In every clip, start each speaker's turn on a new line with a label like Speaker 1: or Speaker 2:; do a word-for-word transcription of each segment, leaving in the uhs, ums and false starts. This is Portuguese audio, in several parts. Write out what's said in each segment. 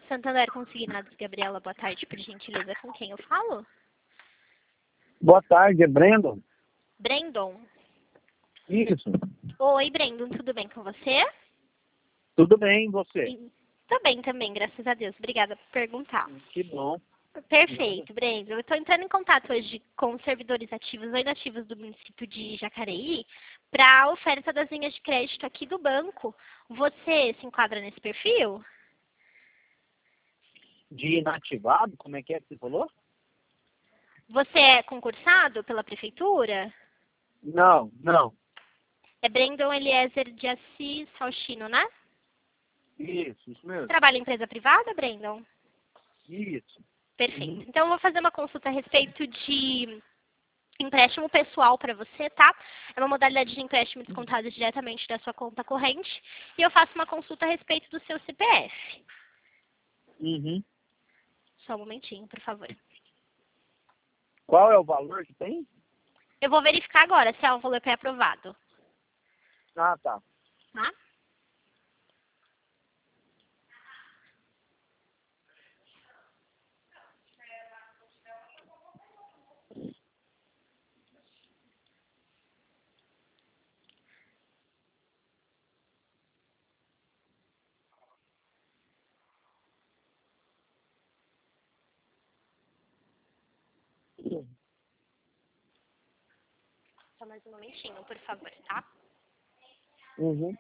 Speaker 1: Santander Consignados, Gabriela, boa tarde, por gentileza, com quem eu falo?
Speaker 2: Boa tarde, é Brandon.
Speaker 1: Brandon.
Speaker 2: Isso.
Speaker 1: Oi, Brandon, tudo bem com você?
Speaker 2: Tudo bem, e você?
Speaker 1: E, tô bem também, graças a Deus. Obrigada por perguntar.
Speaker 2: Que bom.
Speaker 1: Perfeito, Brandon. Eu estou entrando em contato hoje com os servidores ativos ou inativos do município de Jacareí para a oferta das linhas de crédito aqui do banco. Você se enquadra nesse perfil?
Speaker 2: De inativado, como é que é que você falou?
Speaker 1: Você é concursado pela prefeitura?
Speaker 2: Não, não.
Speaker 1: É Brandon Eliezer de Assis Faustino, né?
Speaker 2: Isso, isso mesmo.
Speaker 1: Trabalha em empresa privada, Brandon?
Speaker 2: Isso.
Speaker 1: Perfeito.
Speaker 2: Uhum.
Speaker 1: Então, eu vou fazer uma consulta a respeito de empréstimo pessoal para você, tá? É uma modalidade de empréstimo descontado diretamente da sua conta corrente. E eu faço uma consulta a respeito do seu C P F.
Speaker 2: Uhum.
Speaker 1: Só um momentinho, por favor.
Speaker 2: Qual é o valor que tem?
Speaker 1: Eu vou verificar agora se é o valor pré-aprovado.
Speaker 2: Ah, tá.
Speaker 1: Tá? Só mais um momentinho, por favor, tá?
Speaker 2: Uhum.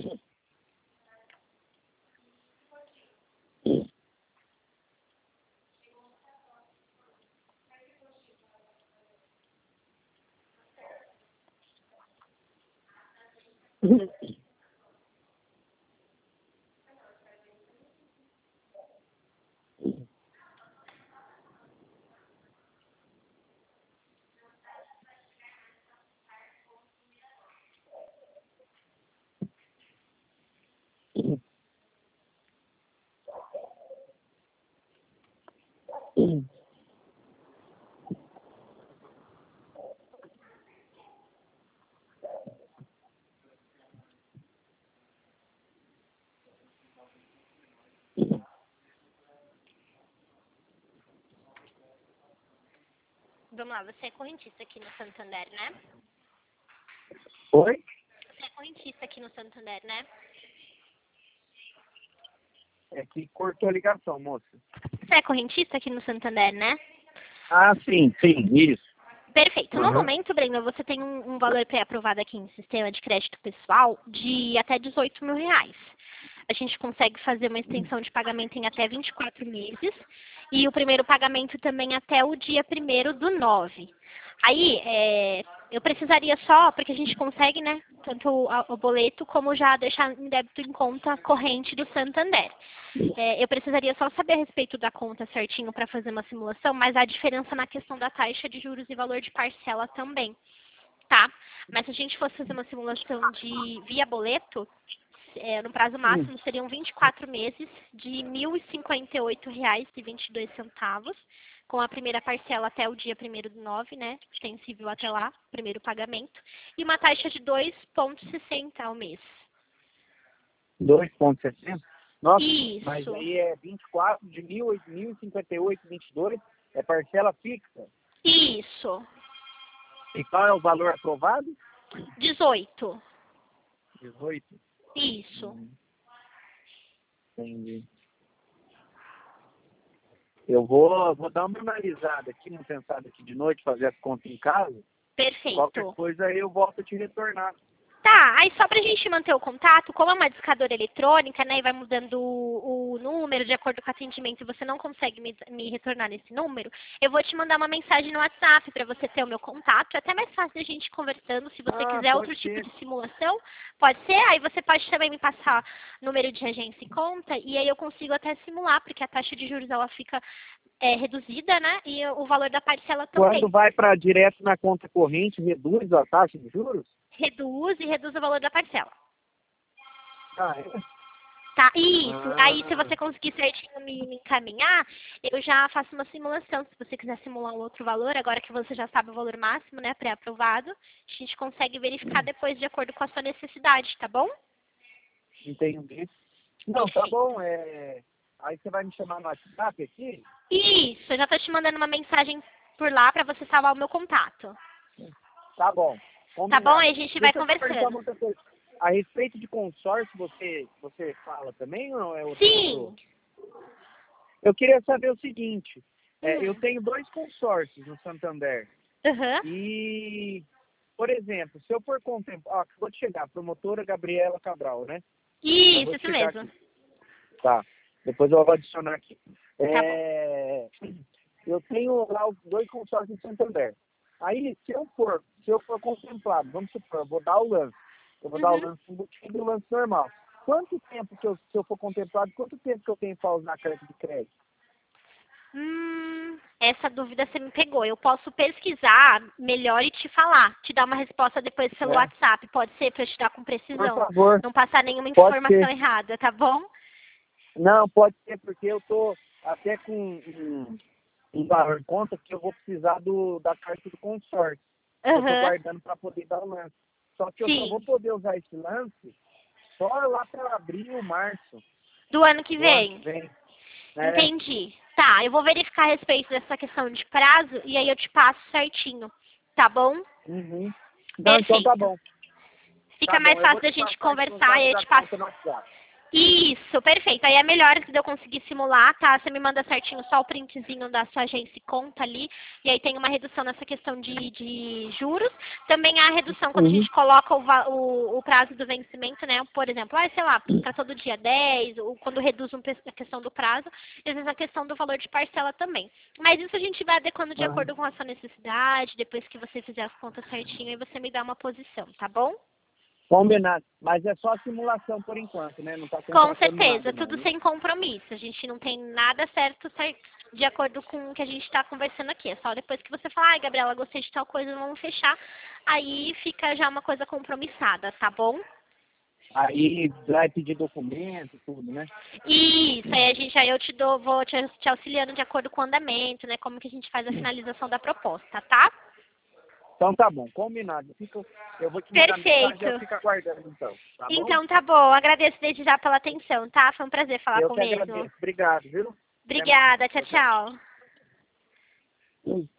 Speaker 1: Vamos lá, você é correntista aqui no Santander, né?
Speaker 2: Oi?
Speaker 1: Você é correntista aqui no Santander, né?
Speaker 2: É que cortou a ligação, moça.
Speaker 1: Você é correntista aqui no Santander, né?
Speaker 2: Ah, sim, sim, isso.
Speaker 1: Perfeito. No
Speaker 2: Uhum.
Speaker 1: momento, Brenda, você tem um, um valor pré-aprovado aqui em sistema de crédito pessoal de até dezoito mil reais. A gente consegue fazer uma extensão de pagamento em até vinte e quatro meses e o primeiro pagamento também até o dia primeiro do nove. Aí, é, eu precisaria só, porque a gente consegue, né, tanto o, o boleto como já deixar em débito em conta corrente do Santander. É, eu precisaria só saber a respeito da conta certinho para fazer uma simulação, mas há diferença na questão da taxa de juros e valor de parcela também, tá? Mas se a gente fosse fazer uma simulação de via boleto, é, no prazo
Speaker 2: Hum.
Speaker 1: máximo seriam vinte e quatro meses de mil e cinquenta e oito reais e vinte e dois centavos, com a primeira parcela até o dia primeiro do nove, né? Extensível até lá, primeiro pagamento, e uma taxa de dois vírgula sessenta ao mês.
Speaker 2: dois vírgula sessenta? Nossa, mas
Speaker 1: Isso.
Speaker 2: aí é vinte e quatro de mil e cinquenta e oito, vinte e dois, é parcela fixa.
Speaker 1: Isso.
Speaker 2: E qual é o valor aprovado?
Speaker 1: dezoito.
Speaker 2: dezoito.
Speaker 1: Isso.
Speaker 2: Hum, entendi. Eu vou, vou dar uma analisada aqui, uma pensada aqui de noite, fazer as contas em casa. Qualquer
Speaker 1: Perfeito.
Speaker 2: coisa aí eu volto a te retornar.
Speaker 1: Tá, aí só pra gente manter o contato, como é uma discadora eletrônica, né, e vai mudando o, o número de acordo com o atendimento e você não consegue me, me retornar nesse número, eu vou te mandar uma mensagem no WhatsApp pra você ter o meu contato. É até mais fácil a gente conversando, se você
Speaker 2: Ah,
Speaker 1: quiser outro
Speaker 2: pode
Speaker 1: tipo
Speaker 2: ser.
Speaker 1: de simulação, pode ser. Aí você pode também me passar número de agência e conta, e aí eu consigo até simular, porque a taxa de juros ela fica é, reduzida, né, e o valor da parcela também.
Speaker 2: Quando vai para direto na conta corrente, reduz a taxa de juros?
Speaker 1: Reduz e reduz o valor da parcela.
Speaker 2: Ah, é?
Speaker 1: Tá, isso. Aí, se
Speaker 2: Ah,
Speaker 1: você conseguir certinho me, me encaminhar, eu já faço uma simulação. Se você quiser simular um outro valor, agora que você já sabe o valor máximo, né, pré-aprovado, a gente consegue verificar depois de acordo com a sua necessidade, tá bom?
Speaker 2: entendi. Não, tá
Speaker 1: Perfeito.
Speaker 2: bom. É... Aí você vai me chamar no WhatsApp aqui?
Speaker 1: Isso, eu já tô te mandando uma mensagem por lá pra você salvar o meu contato.
Speaker 2: Tá bom.
Speaker 1: Tá
Speaker 2: Combinado.
Speaker 1: bom? Aí a gente vai
Speaker 2: Deixa eu te perguntar
Speaker 1: conversando.
Speaker 2: outra coisa. A respeito de consórcio, você, você fala também ou não é outra
Speaker 1: Sim.
Speaker 2: pessoa? Eu queria saber o seguinte. É,
Speaker 1: Hum.
Speaker 2: eu tenho dois consórcios no Santander.
Speaker 1: Aham.
Speaker 2: E, por exemplo, se eu for contemplar... Ó, acabou de chegar, a promotora Gabriela Cabral, né?
Speaker 1: Isso,
Speaker 2: Acabou de
Speaker 1: isso
Speaker 2: chegar
Speaker 1: mesmo.
Speaker 2: aqui. Tá. Depois eu vou adicionar aqui.
Speaker 1: Tá bom.
Speaker 2: É, eu tenho lá os dois consórcios no Santander. Aí, se eu for, se eu for contemplado, vamos supor, eu vou dar o lance. Eu vou dar o
Speaker 1: Uhum.
Speaker 2: lance embutido e o lance normal. Quanto tempo que eu, se eu for contemplado, quanto tempo que eu tenho para usar a carta de crédito?
Speaker 1: Hum, essa dúvida você me pegou. Eu posso pesquisar melhor e te falar. Te dar uma resposta depois pelo
Speaker 2: É.
Speaker 1: WhatsApp. Pode ser pra eu te dar com
Speaker 2: Por
Speaker 1: precisão.
Speaker 2: favor,
Speaker 1: Não passar nenhuma
Speaker 2: pode
Speaker 1: informação
Speaker 2: ser.
Speaker 1: errada, tá bom?
Speaker 2: Não, pode ser, porque eu tô até com um, um valor em conta que eu vou precisar do, da carta do consórcio. Eu tô
Speaker 1: Aham.
Speaker 2: guardando para poder dar o lance. Só que eu só vou
Speaker 1: Sim.
Speaker 2: poder usar esse lance só lá para abril ou março
Speaker 1: Do ano que
Speaker 2: do ano que
Speaker 1: vem.
Speaker 2: vem. É,
Speaker 1: Entendi. Tá, eu vou verificar a respeito dessa questão de prazo e aí eu te passo certinho. Tá bom?
Speaker 2: uhum. Não, então tá
Speaker 1: Perfeito.
Speaker 2: bom.
Speaker 1: Fica
Speaker 2: Tá
Speaker 1: mais
Speaker 2: bom, eu
Speaker 1: fácil
Speaker 2: vou
Speaker 1: da
Speaker 2: te
Speaker 1: gente
Speaker 2: passar então os
Speaker 1: conversar e
Speaker 2: dados
Speaker 1: eu
Speaker 2: da
Speaker 1: te passo.
Speaker 2: conta no WhatsApp.
Speaker 1: Isso, perfeito. Aí é melhor se eu conseguir simular, tá? Você me manda certinho só o printzinho da sua agência e conta ali. E aí tem uma redução nessa questão de, de juros. Também há a redução quando a
Speaker 2: Uhum.
Speaker 1: gente coloca o, va- o, o prazo do vencimento, né? Por exemplo, ah, sei lá, para todo dia dez, ou quando reduz um, pe- a questão do prazo, e às vezes a questão do valor de parcela também. Mas isso a gente vai adequando de
Speaker 2: Uhum.
Speaker 1: acordo com a sua necessidade, depois que você fizer as contas certinho, aí você me dá uma posição, tá bom?
Speaker 2: Combinado. Mas é só simulação por enquanto, né? Não tá
Speaker 1: Com
Speaker 2: contratando
Speaker 1: certeza,
Speaker 2: nada não,
Speaker 1: tudo
Speaker 2: né?
Speaker 1: sem compromisso. A gente não tem nada certo cer- de acordo com o que a gente está conversando aqui. É só depois que você falar, ai, Gabriela, gostei de tal coisa, vamos fechar. Aí fica já uma coisa compromissada, tá bom?
Speaker 2: Aí vai pedir documento e tudo, né?
Speaker 1: Isso, aí a gente, aí eu te dou, vou te, te auxiliando de acordo com o andamento, né? Como que a gente faz a finalização da proposta, tá?
Speaker 2: Então tá bom, combinado. Eu, fico, eu vou te mandar mensagem e
Speaker 1: Perfeito.
Speaker 2: eu fico aguardando então, tá bom?
Speaker 1: Então tá bom, agradeço desde já pela atenção, tá? Foi um prazer falar
Speaker 2: Eu
Speaker 1: com o
Speaker 2: que
Speaker 1: mesmo.
Speaker 2: agradeço. Obrigado, viu? Até mais.
Speaker 1: Obrigada, tchau,
Speaker 2: Tchau, tchau.
Speaker 1: tchau.
Speaker 2: Hum.